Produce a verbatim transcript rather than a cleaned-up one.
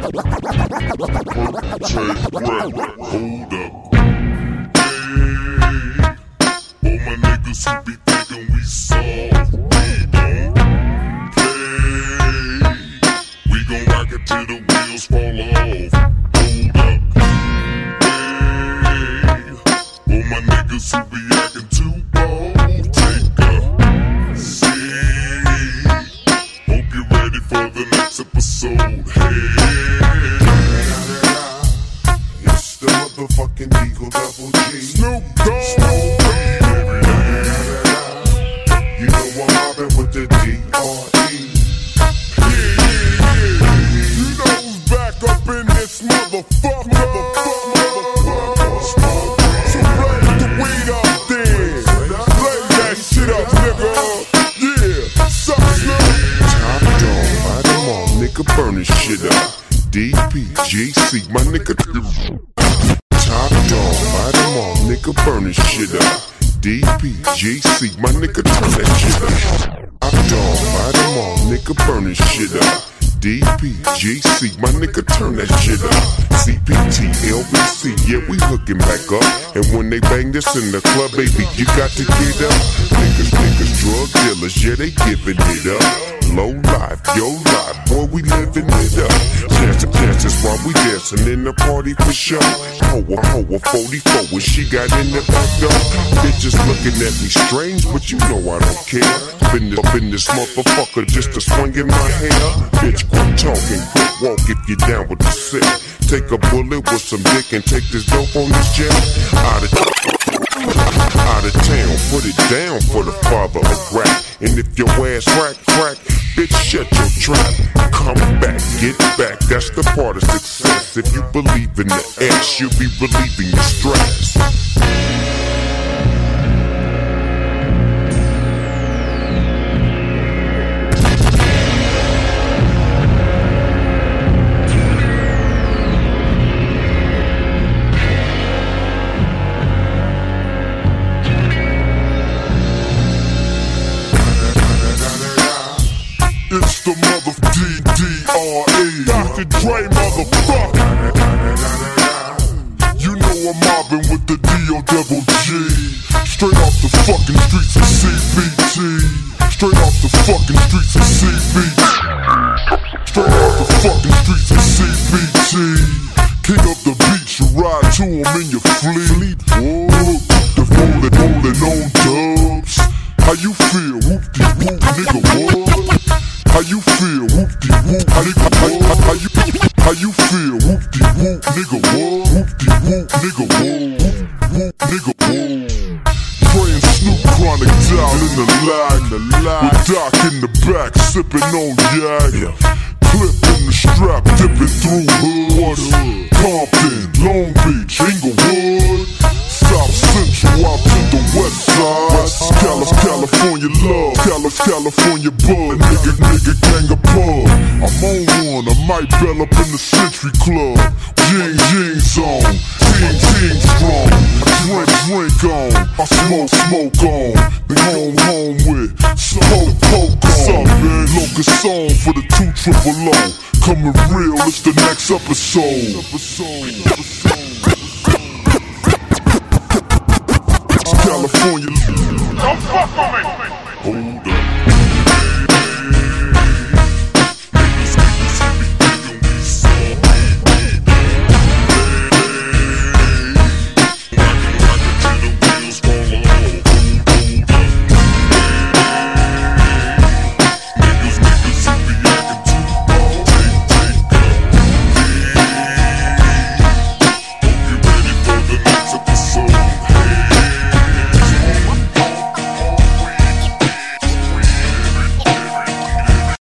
my niggas who be thinking we soft, we don't play. We gon' rock it till the wheels fall off. Hold up, hey. All my niggas who be acting too bold, take a seat. Hope you're ready for the next episode. Hey, it's the motherfucking Eagle Double G. Snoop Dogg. You know I'm mobbing with the D R E. Yeah, yeah, yeah. You know who's back up in this motherfucker. Motherfucker, motherfucker. So blaze the weed up then. Blaze that shit up, nigga. Yeah, suck, Snoop. Top dog, light 'em all, nigga, burn this shit up. D P G C, my nigga. Top dog, light 'em all, nigga, burn this shit up. D P G C, my nigga, turn that shit up. Top dog, light 'em all, nigga, burn this shit up. D P G C, my nigga, turn that shit up. C P T, L B C, yeah, we hooking back up. And when they bang this in the club, baby, you got to get up. Niggas, niggas, drug dealers, yeah, they giving it up. Low life, yo life, boy, we living it up. Dancing, dancing while we dancing in the party for sure. Ho, ho, ho, forty-four when she got in the back door. Bitches looking at me strange, but you know I don't care. Been this, been this motherfucker just to swing in my hair. Bitch, quit talking, quit walk if you down with the sick. Take a bullet with some dick and take this dope on this jet. Out of, out of town, put it down for the father of rap. And if your ass crack, crack, bitch, shut your trap. Come back, get back, that's the part of success. If you believe in the ass, you'll be relieving your stress. It's the mother D D R E, Doctor Dre, motherfucker. You know I'm mobbing with the D O double G. Straight off the fucking streets of C B T. Straight off the fucking streets of C B T. Straight off the fucking streets of C B T. King up the beach, you ride to him in your fleet. Whoa, the rolling, rolling on dubs. How you feel? Whoop-de-whoop, nigga, what? How you feel? Whoop-de-whoop, nigga, what? How you, how you feel? Whoop-de-whoop, nigga, what? Whoop-de-whoop, nigga, what? Whoop, nigga, what? Praying Snoop Chronic down in the lag. With Doc in the back, sipping on yak. Clip in the strap, dipping through hood. Compton, Long Beach, Inglewood. South Central out to the west side. Calif, California love, Calif, California bud. Nigga, nigga, gang of pub. I'm on one, I might bell up in the Century Club. Ying, ying zone, ting, ting strong. Drink, drink on, I smoke, smoke on. Then home, home with smoke, poke on. Locust song for the two triple O. Coming real, it's the next episode. Episode, episode. California. Don't fuck with me. Hold up.